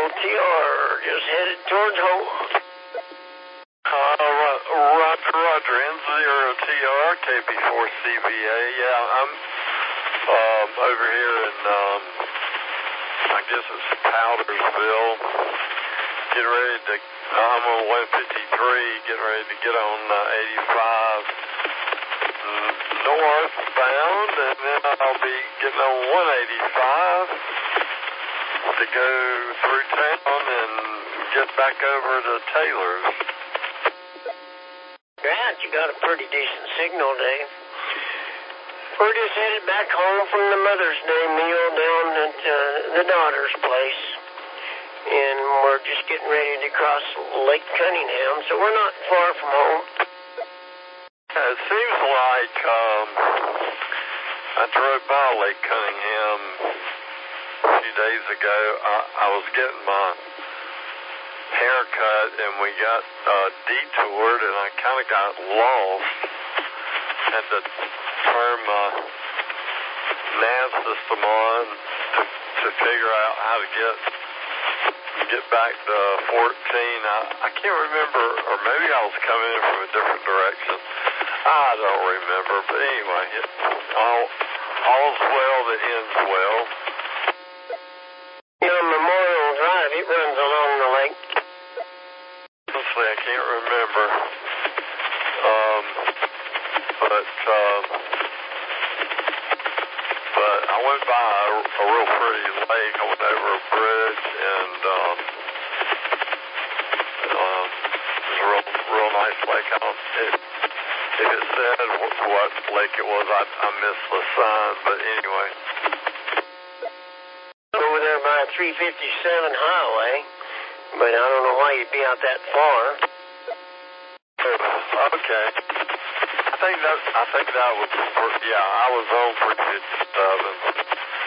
TR, just headed towards home. Roger, N0TR, KB4CBA. Yeah, I'm over here in, I guess it's Powdersville. Getting ready to, I'm on 153, getting ready to get on 85 northbound, and then I'll be getting on 185 to go through town and get back over to Taylor's. Grant, you got a pretty decent signal, Dave. We're just headed back home from the Mother's Day meal down at the daughter's place. And we're just getting ready to cross Lake Cunningham, so we're not far from home. It seems like I drove by Lake Cunningham a few days ago. I was getting my haircut, and we got detoured, and I kind of got lost. Had to turn my nav system on to figure out how to get back to 14. I can't remember, or maybe I was coming in from a different direction. I don't remember, but anyway, all's well that ends well. You know, Memorial Drive, it runs along the lake. Honestly, I can't remember. But I went by a real pretty lake. I went over a bridge, and it was a real nice lake. If it said what lake it was, I missed the sign, but anyway. Over there by 357 highway, but I don't know why you'd be out that far. Okay. I think that was, I was on 357.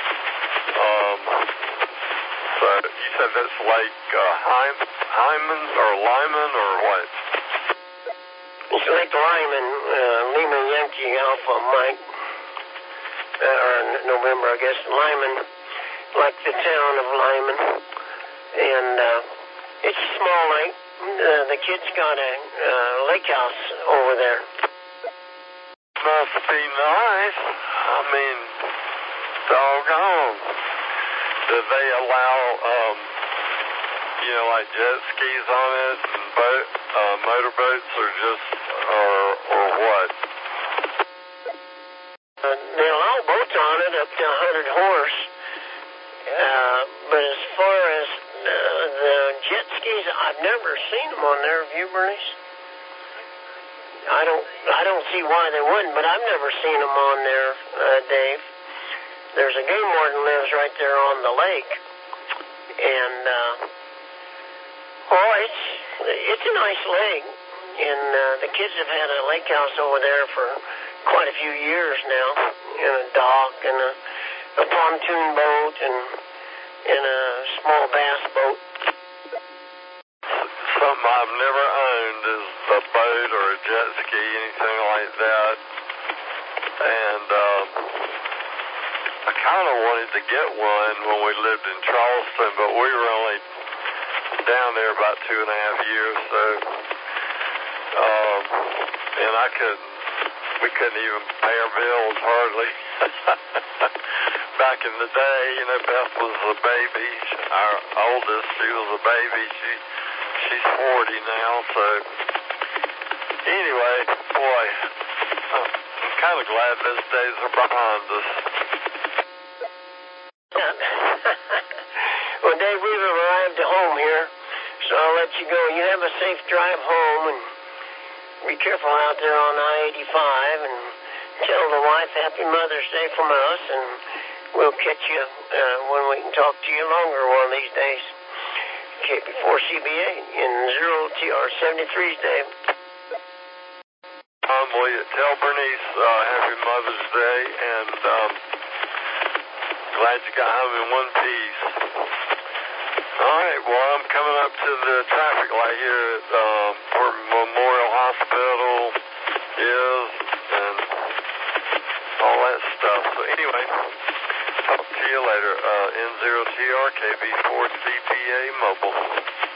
So you said that's Lake Hyman or Lyman or what? It's Lake Lyman, Lima Yankee Alpha Mike, or November, I guess, Lyman, like the town of Lyman. And it's a small lake. The kids got a lake house over there. Must be nice. I mean, doggone. Do they allow, like jet skis on it and motorboats, or what? They allow boats on it up to 100 horse. But as far as the jet skis, I've never seen them on there. Have you, Bernice? I don't see why they wouldn't, but I've never seen them on there, Dave. There's a game warden lives right there on the lake, and it's a nice lake, and the kids have had a lake house over there for quite a few years now, and a dock and a pontoon boat and a small bass boat. Something I've never owned is a boat or a jet ski, anything like that. And I kind of wanted to get one when we lived in Charleston, but we were only down there about 2.5 years, so and we couldn't even pay our bills hardly. Back in the day, Beth was a baby. Our oldest, she was a baby. She's 40 now, so anyway, boy, I'm kind of glad those days are behind us. Well, Dave, we've arrived at home here, so I'll let you go. You have a safe drive home, and be careful out there on I-85, and tell the wife Happy Mother's Day from us, and we'll catch you when we can talk to you longer one of these days. KB4CBA in 0TR73's, Dave. Will you tell Bernice Happy Mother's Day, and glad you got home in one piece. All right, well, I'm coming up to the traffic light here at where Memorial Hospital is and all that stuff. So anyway, talk to See you later. N0CR, KB4 CPA Mobile.